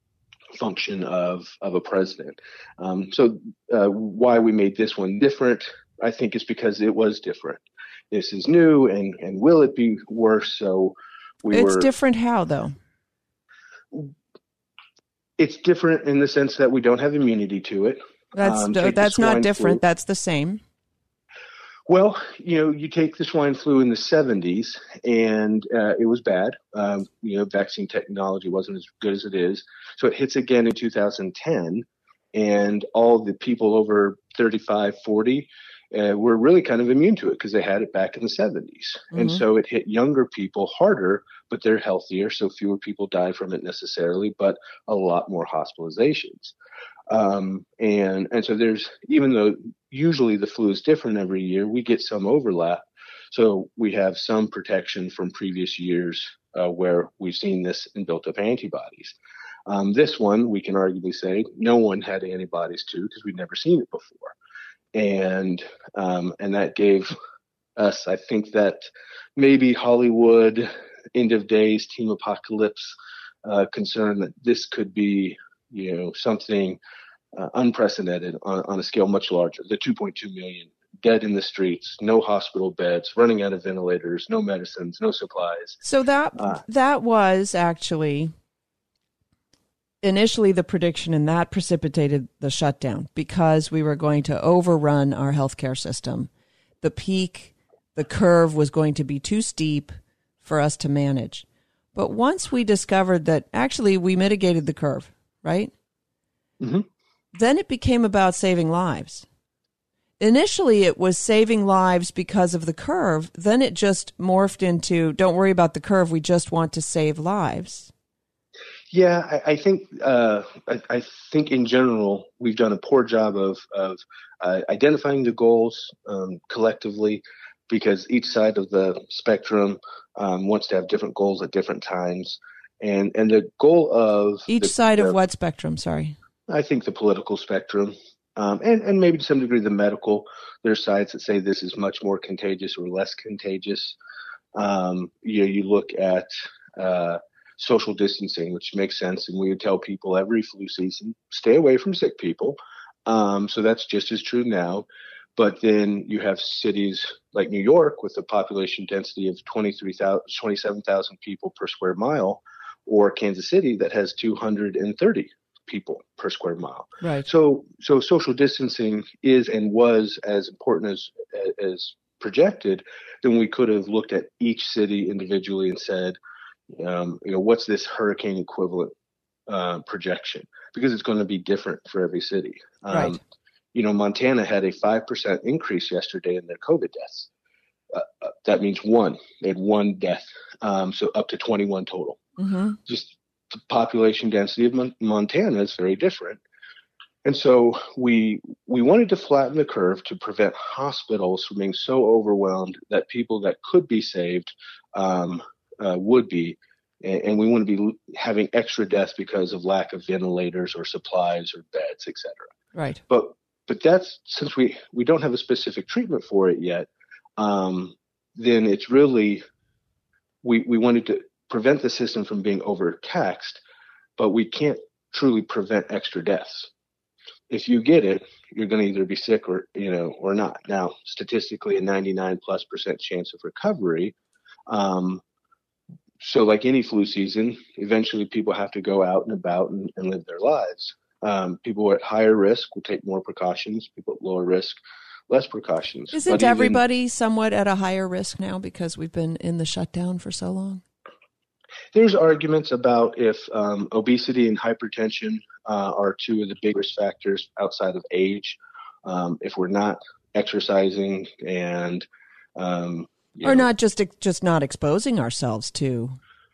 S6: function of of a president. Um, so uh, why we made this one different, I think, is because it was different. This is new, and and will it be worse? So we
S4: it's
S6: were.
S4: different how though?
S6: It's different in the sense that we don't have immunity to it.
S4: That's
S6: Um,
S4: no,
S6: take the
S4: that's not
S6: swine
S4: different.
S6: flu.
S4: That's the same.
S6: Well, you know, you take the swine flu in the seventies, and uh, it was bad. Um, you know, vaccine technology wasn't as good as it is. So it hits again in two thousand ten, and all the people over thirty-five, forty uh, were really kind of immune to it because they had it back in the seventies.
S4: Mm-hmm.
S6: And so it hit younger people harder, but they're healthier, so fewer people die from it necessarily, but a lot more hospitalizations. Um, and, and so there's, even though usually the flu is different every year, we get some overlap. So we have some protection from previous years, uh, where we've seen this and built up antibodies. Um, this one, we can arguably say no one had antibodies to because we'd never seen it before. And, um, and that gave us, I think that maybe Hollywood, end of days, team apocalypse, uh, concern that this could be, you know, something uh, unprecedented on, on a scale much larger. The two point two million dead in the streets, no hospital beds, running out of ventilators, no medicines, no supplies.
S4: So that
S6: Uh,
S4: that was actually initially the prediction, and that precipitated the shutdown because we were going to overrun our healthcare system. The peak, the curve was going to be too steep for us to manage. But once we discovered that actually we mitigated the curve, right?
S6: Mm-hmm.
S4: Then it became about saving lives. Initially, it was saving lives because of the curve. Then it just morphed into, don't worry about the curve. We just want to save lives.
S6: Yeah, I, I think uh, I, I think in general we've done a poor job of of uh, identifying the goals um, collectively, because each side of the spectrum um, wants to have different goals at different times, and and the goal of
S4: Each
S6: the,
S4: side
S6: the,
S4: of what spectrum? Sorry.
S6: I think the political spectrum, um, and and maybe to some degree the medical. There's sides that say this is much more contagious or less contagious. Um, you you look at uh, social distancing, which makes sense, and we would tell people every flu season, stay away from sick people. Um, so that's just as true now. But then you have cities like New York with a population density of twenty-three thousand, twenty-seven thousand people per square mile, or Kansas City that has two hundred thirty people per square mile.
S4: Right.
S6: So, so social distancing is and was as important as as projected. Then we could have looked at each city individually and said, um, you know, what's this hurricane equivalent uh, projection? Because it's going to be different for every city. Um,
S4: Right.
S6: You know, Montana had a five percent increase yesterday in their COVID deaths. Uh, uh, that means one. They had one death, um, so up to twenty-one total.
S4: Mm-hmm.
S6: Just the population density of Mon- Montana is very different. And so we we wanted to flatten the curve to prevent hospitals from being so overwhelmed that people that could be saved um, uh, would be. And, and we want to be having extra deaths because of lack of ventilators or supplies or beds, et cetera.
S4: Right.
S6: But but that's, since we, we don't have a specific treatment for it yet, um, then it's really, we, we wanted to prevent the system from being overtaxed, but we can't truly prevent extra deaths. If you get it, you're going to either be sick or, you know, or not. Now, statistically, a ninety-nine plus percent chance of recovery. Um, so like any flu season, eventually people have to go out and about and, and live their lives. Um, people at higher risk will take more precautions. People at lower risk, less precautions.
S4: Isn't
S6: But even-
S4: everybody somewhat at a higher risk now because we've been in the shutdown for so long?
S6: There's arguments about if um, obesity and hypertension uh, are two of the big risk factors outside of age. Um, if we're not exercising and um, you
S4: Or
S6: know,
S4: not just just not exposing ourselves to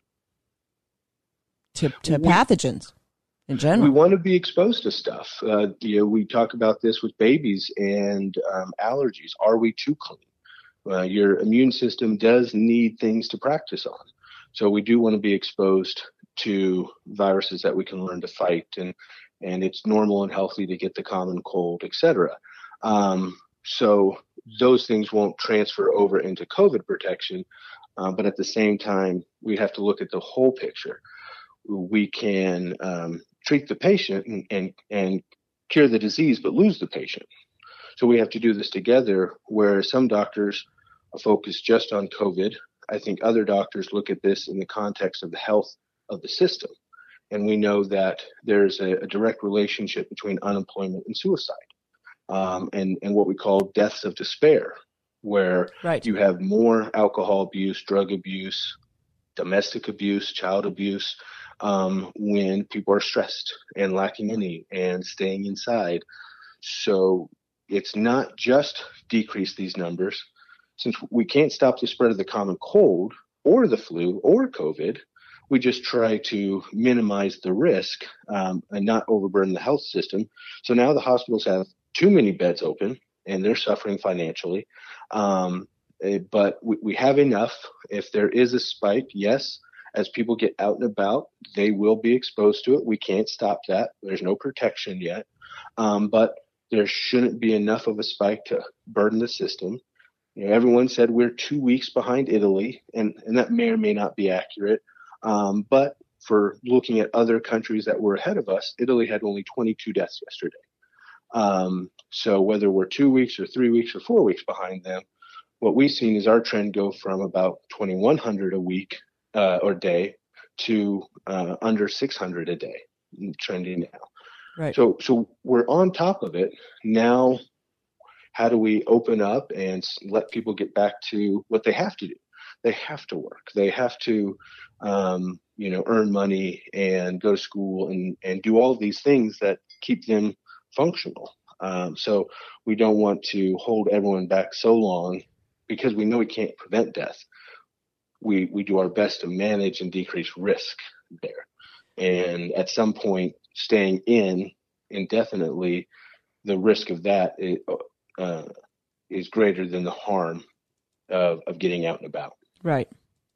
S4: to, to
S6: We-
S4: pathogens in general.
S6: we want to be exposed to stuff. Uh, you know, we talk about this with babies and um, allergies. Are we too clean? Uh, your immune system does need things to practice on. So we do want to be exposed to viruses that we can learn to fight, and and it's normal and healthy to get the common cold, et cetera. Um, so those things won't transfer over into COVID protection, uh, but at the same time, we have to look at the whole picture. We can um, treat the patient and, and and cure the disease, but lose the patient. So we have to do this together, where some doctors are focused just on COVID. I think other doctors look at this in the context of the health of the system. and we know that there's a, a direct relationship between unemployment and suicide, um, and, and what we call deaths of despair, where
S4: right.
S6: you have more alcohol abuse, drug abuse, domestic abuse, child abuse, um, when people are stressed and lacking money and staying inside. So it's not just decrease these numbers. Since we can't stop the spread of the common cold or the flu or COVID, we just try to minimize the risk um, and not overburden the health system. So now the hospitals have too many beds open and they're suffering financially. Um, but we, we have enough. If there is a spike, yes, as people get out and about, they will be exposed to it. We can't stop that. There's no protection yet. Um, but there shouldn't be enough of a spike to burden the system. You know, everyone said we're two weeks behind Italy, and, and that may or may not be accurate. Um, but for looking at other countries that were ahead of us, Italy had only twenty-two deaths yesterday. Um, so whether we're two weeks or three weeks or four weeks behind them, what we've seen is our trend go from about twenty-one hundred a week uh, or day to uh, under six hundred a day, trending now.
S4: Right.
S6: So, so we're on top of it now. How do we open up and let people get back to what they have to do? They have to work. They have to, um, you know, earn money and go to school and, and do all of these things that keep them functional. Um, so we don't want to hold everyone back so long because we know we can't prevent death. We, we do our best to manage and decrease risk there. And at some point, staying in indefinitely, the risk of that is, uh, is greater than the harm of, of getting out and about.
S4: Right.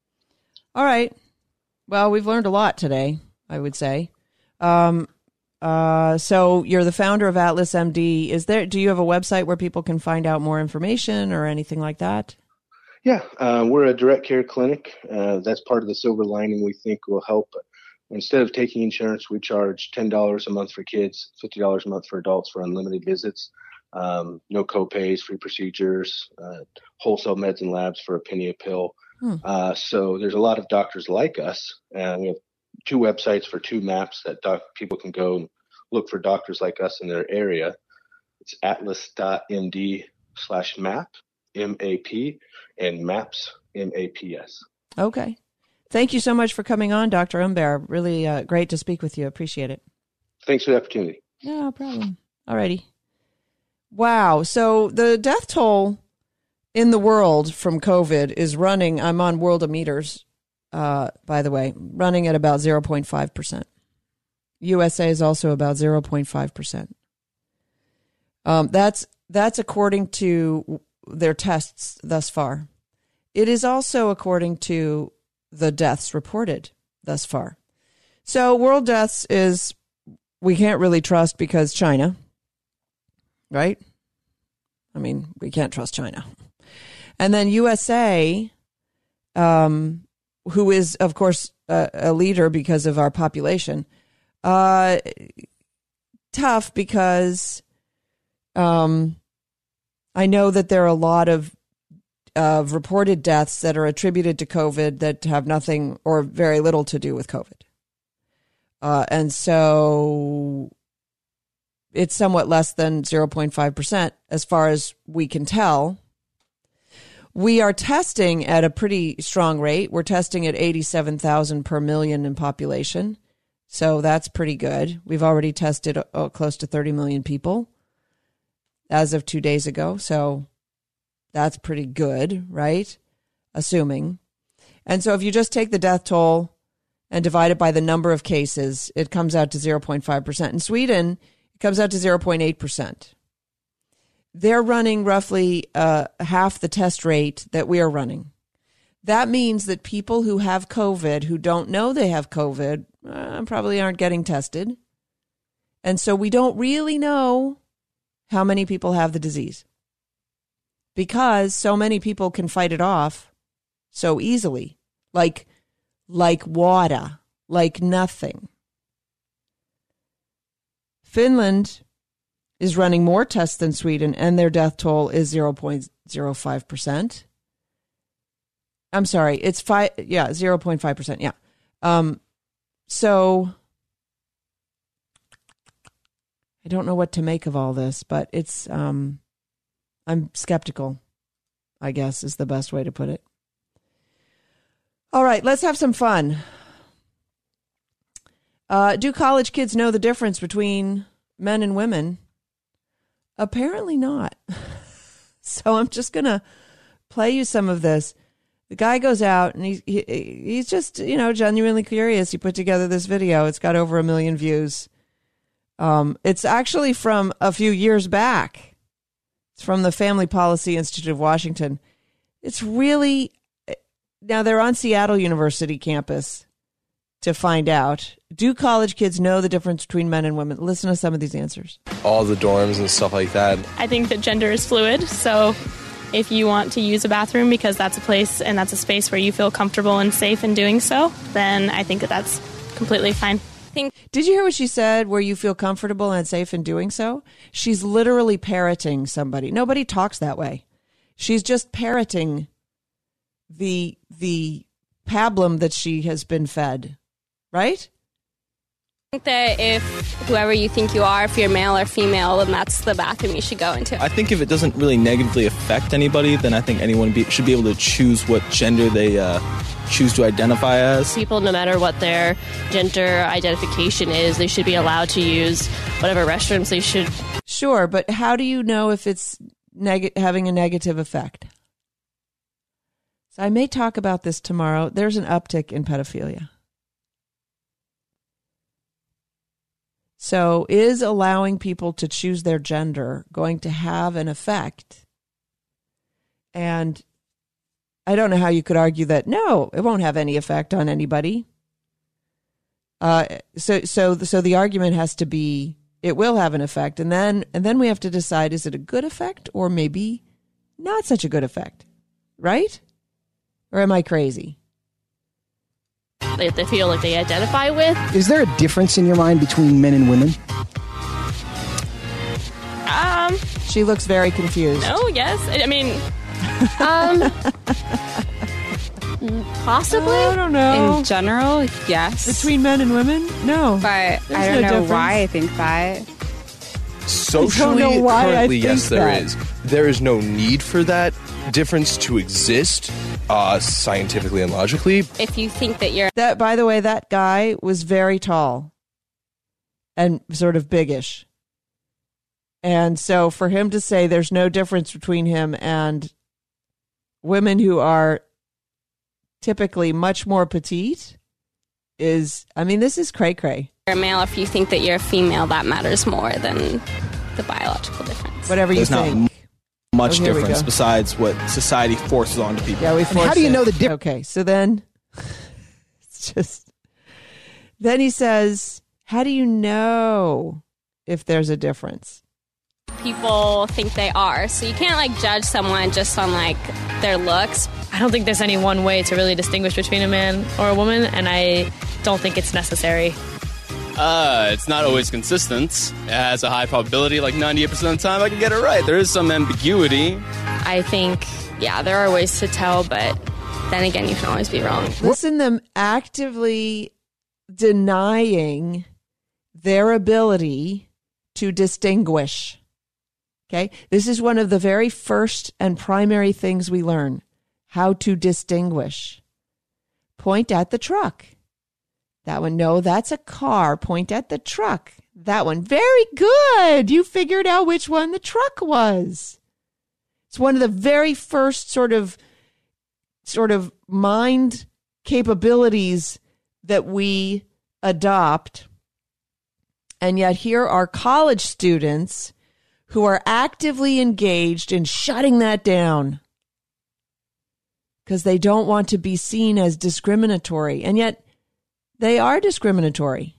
S4: All right. Well, we've learned a lot today, I would say. Um, uh, so you're the founder of Atlas M D. Is there? Do you have a website where people can find out more information or anything like that?
S6: Yeah, uh, we're a direct care clinic. Uh, that's part of the silver lining we think will help. Instead of taking insurance, we charge ten dollars a month for kids, fifty dollars a month for adults for unlimited visits, um, no copays, free procedures, uh, wholesale meds and labs for a penny a pill. Hmm. Uh, so there's a lot of doctors like us, and we have two websites for two maps that doc- people can go and look for doctors like us in their area. It's atlas.md slash map, M A P, and maps, M A P S.
S4: Okay. Thank you so much for coming on, Doctor Humbert. Really uh, great to speak with you. Appreciate it.
S6: Thanks for the opportunity.
S4: No problem. All righty. Wow. So the death toll in the world from COVID is running, I'm on Worldometers, uh, by the way, running at about zero point five percent. U S A is also about zero point five percent. Um, that's, that's according to their tests thus far. It is also according to the deaths reported thus far. So world deaths is, we can't really trust because China, right? I mean, we can't trust China. And then U S A, um, who is, of course, a, a leader because of our population, uh, tough because um, I know that there are a lot of of reported deaths that are attributed to COVID that have nothing or very little to do with COVID. Uh, and so it's somewhat less than zero point five percent as far as we can tell. We are testing at a pretty strong rate. We're testing at eighty-seven thousand per million in population. So that's pretty good. We've already tested uh, close to thirty million people as of two days ago. So that's pretty good, right? Assuming. And so if you just take the death toll and divide it by the number of cases, it comes out to zero point five percent. In Sweden, it comes out to zero point eight percent. They're running roughly uh, half the test rate that we are running. That means that people who have COVID, who don't know they have COVID, uh, probably aren't getting tested. And so we don't really know how many people have the disease, because so many people can fight it off so easily, like like water, like nothing. Finland is running more tests than Sweden, and their death toll is zero point zero five percent. I'm sorry, it's five, yeah, zero point five percent, yeah. Um, so I don't know what to make of all this, but it's, um, I'm skeptical, I guess is the best way to put it. All right, let's have some fun. Uh, do college kids know the difference between men and women? Apparently not. So I'm just going to play you some of this. The guy goes out and he, he he's just, you know, genuinely curious. He put together this video. It's got over a million views. Um, it's actually from a few years back. It's from the Family Policy Institute of Washington. It's really, now they're on Seattle University campus to find out, do college kids know the difference between men and women? Listen to some of these answers.
S8: All the dorms and stuff like that.
S9: I think that gender is fluid, so if you want to use a bathroom because that's a place and that's a space where you feel comfortable and safe in doing so, then I think that that's completely fine. Think-
S4: Did you hear what she said, where you feel comfortable and safe in doing so? She's literally parroting somebody. Nobody talks that way. She's just parroting the the pablum that she has been fed, right?
S10: I think that if whoever you think you are, if you're male or female, then that's the bathroom you should go into.
S8: I think if it doesn't really negatively affect anybody, then I think anyone be, should be able to choose what gender they uh, choose to identify as.
S11: People, no matter what their gender identification is, they should be allowed to use whatever restrooms they should.
S4: Sure, but how do you know if it's neg- having a negative effect? So I may talk about this tomorrow. There's an uptick in pedophilia. So is allowing people to choose their gender going to have an effect? And I don't know how you could argue that, no, it won't have any effect on anybody. Uh, so so so the argument has to be it will have an effect. And then and then we have to decide, is it a good effect or maybe not such a good effect? Right? Or am I crazy?
S11: That they feel like they identify with.
S12: Is there a difference in your mind between men and women?
S9: Um,
S4: she looks very confused.
S9: No, yes. I mean,
S10: um, possibly.
S4: I don't know.
S13: In general, yes.
S4: Between men and women, no.
S13: But
S4: There's
S13: I don't
S4: no
S13: know
S4: difference.
S13: why I think that.
S8: Socially,
S4: I don't know why
S8: currently,
S4: I think
S8: yes, there
S4: that.
S8: is. There is no need for that difference to exist, uh, scientifically and logically.
S10: If you think that you're...
S4: That, by the way, that guy was very tall and sort of biggish. And so for him to say there's no difference between him and women who are typically much more petite is, I mean, this is cray-cray.
S10: You're a male, if you think that you're a female, that matters more than the biological difference.
S4: Whatever you
S8: There's
S4: think.
S8: not m- much
S4: Oh, here we
S8: difference
S4: go.
S8: besides what society forces onto people.
S4: Yeah, we force
S12: how do you
S4: it.
S12: know the difference?
S4: Okay, so then it's just then he says, how do you know if there's a difference?
S10: People think they are, so you can't like judge someone just on like their looks.
S9: I don't think there's any one way to really distinguish between a man or a woman, and I don't think it's necessary.
S14: Uh, it's not always consistent. It has a high probability, like ninety-eight percent of the time I can get it right. There is some ambiguity.
S10: I think, yeah, there are ways to tell, but then again, you can always be wrong.
S4: Listen, them actively denying their ability to distinguish. Okay, this is one of the very first and primary things we learn, how to distinguish. Point at the truck. That one, no, that's a car. Point at the truck. That one, very good. You figured out which one the truck was. It's one of the very first sort of, sort of mind capabilities that we adopt. And yet here are college students who are actively engaged in shutting that down because they don't want to be seen as discriminatory. And yet they are discriminatory.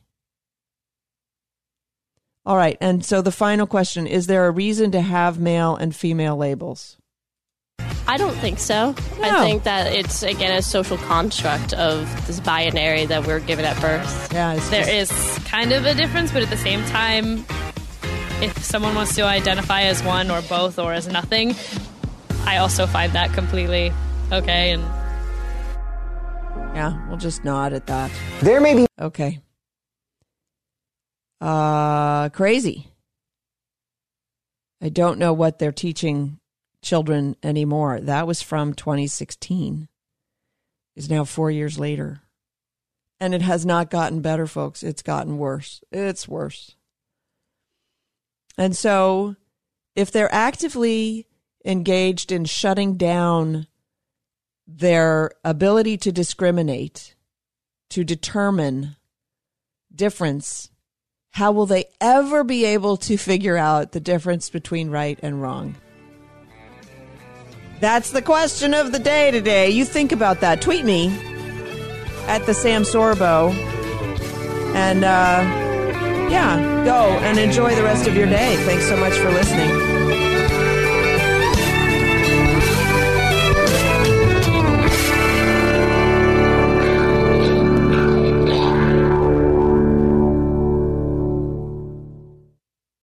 S4: All right. And so the final question, is there a reason to have male and female labels?
S11: I don't think so.
S4: No.
S11: I think that it's, again, a social construct of this binary that we're given at birth.
S4: Yeah, it's
S9: There
S4: just-
S9: is kind of a difference, but at the same time, if someone wants to identify as one or both or as nothing, I also find that completely okay. And
S4: yeah, we'll just nod at that.
S12: There may be.
S4: Okay. Uh, crazy. I don't know what they're teaching children anymore. That was from twenty sixteen. Is now four years later. And it has not gotten better, folks. It's gotten worse. It's worse. And so if they're actively engaged in shutting down their ability to discriminate, to determine difference, how will they ever be able to figure out the difference between right and wrong? That's the question of the day today. You think about that. Tweet me at the Sam Sorbo. And, uh, yeah, go and enjoy the rest of your day. Thanks so much for listening.